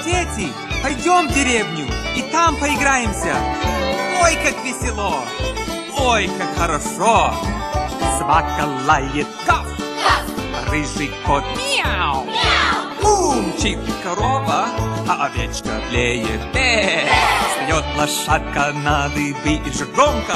Дети, пойдем в деревню и там поиграемся. Ой, как весело! Ой, как хорошо! Собака лает гав, рыжий кот мяу, мчит корова, а овечка блеет бе. Встает лошадка на дыбы и же громко.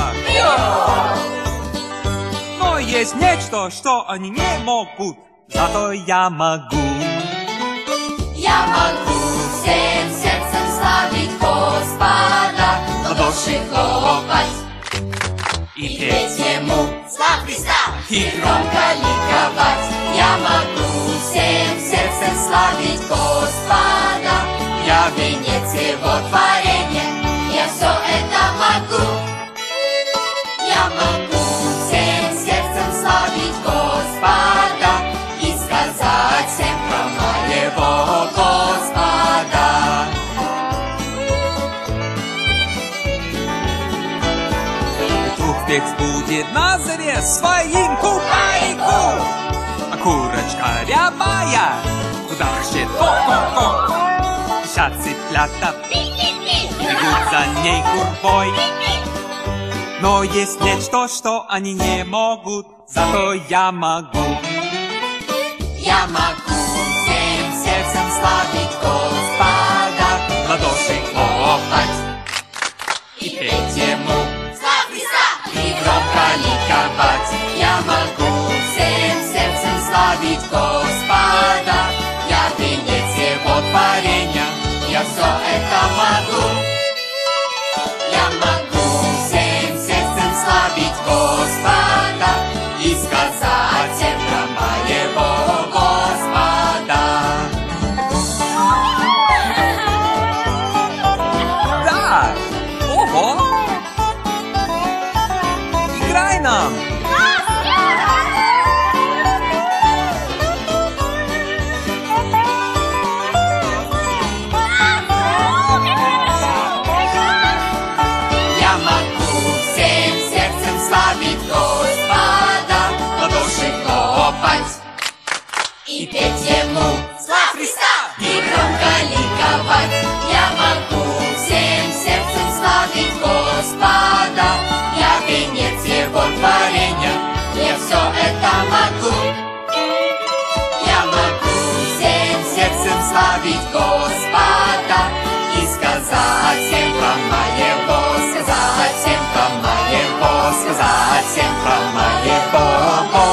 Но есть нечто, что они не могут, зато я могу. Я могу всем сердцем славить Господа, в ладоши хлопать и петь Ему слава Христа, и громко ликовать. Я могу всем сердцем славить Господа, я венец Его творения, я все это могу. Я могу всем сердцем славить Господа и сказать всем про моего Господа. Петух будет на заре своим кукареку, а курочка рябая куда хочет ко-ко-ко. Пищат цыплята, бегут за ней гурбой. Но есть нечто, что они не могут, зато я могу. Я могу всем сердцем славить Господа, в ладоши хлопать и петь Ему слава Христа, и громко ликовать. Я могу всем сердцем славить Господа, я венец Его творения, я все это могу. Я могу всем сердцем славить Господа и сказать всем про моего Господа. Да! Ого! Играй нам! Я могу всем сердцем славить Господа, в ладоши хлопать и петь Ему слава Христа, и громко ликовать. Я могу всем сердцем славить Господа, я венец Его творения, я все это могу. Я могу всем сердцем славить Господа и сказать всем про моего, сказать всем про моего, сказать всем про моего